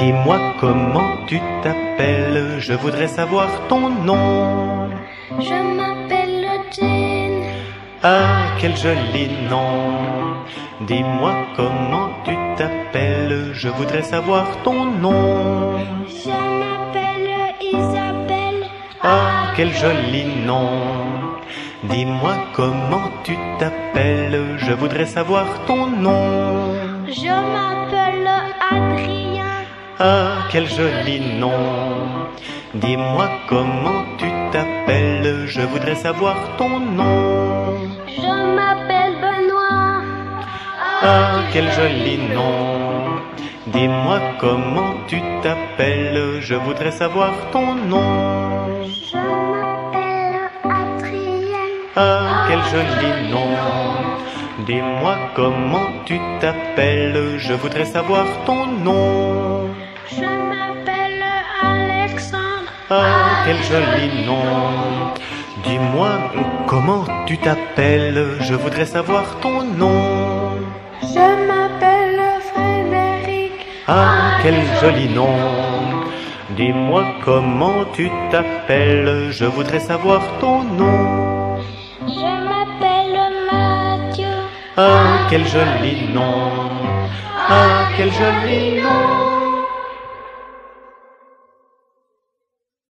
Dis-moi comment tu t'appelles, je voudrais savoir ton nom. Je m'appelle Jane. Ah, quel joli nom. Dis-moi comment tu t'appelles, je voudrais savoir ton nom. Je m'appelle Isabelle. Ah, quel joli nom. Dis-moi comment tu t'appelles, je voudrais savoir ton nom. Je m'appelle Adrien. Ah, quel joli nom. Dis-moi comment tu t'appelles, je voudrais savoir ton nom. Je m'appelle Benoît. Ah, quel joli nom. Dis-moi comment tu t'appelles, je voudrais savoir ton nom. Je m'appelle Adrien. Ah, quel joli nom. Dis-moi comment tu t'appelles, je voudrais savoir ton nom. Je m'appelle Alexandre. Ah, quel joli nom. Dis-moi comment tu t'appelles, je voudrais savoir ton nom. Je m'appelle Frédéric. Ah, quel joli nom. Dis-moi comment tu t'appelles, je voudrais savoir ton nom. Je m'appelle Mathieu. Ah, quel joli nom. Ah, quel joli nom.